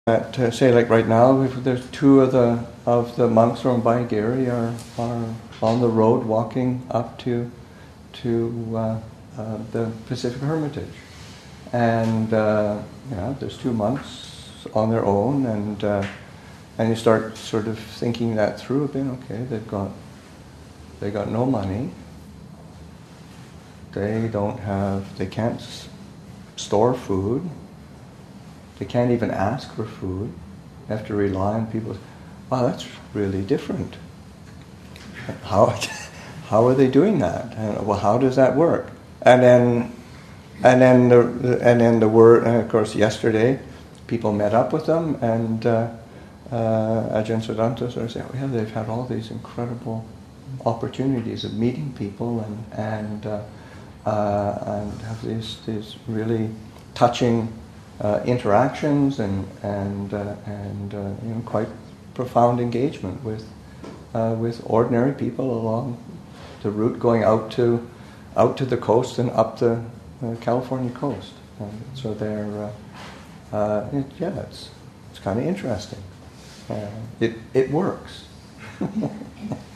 say like right now, there's two of the monks from Baigiri are on the road walking up to the Pacific Hermitage, and there's two monks on their own, and you start sort of thinking that through a bit. Okay, they got no money. They can't store food. They can't even ask for food. They have to rely on people. Wow, that's really different. How are they doing that? And, well, how does that work? And then the word. And of course, yesterday, people met up with them, and Ajahn Siddhanta sort of said, "Yeah, they've had all these incredible opportunities of meeting people and have these really touching interactions and quite profound engagement with ordinary people along the route going out to the coast and up the California coast. So they're it's kind of interesting. It works."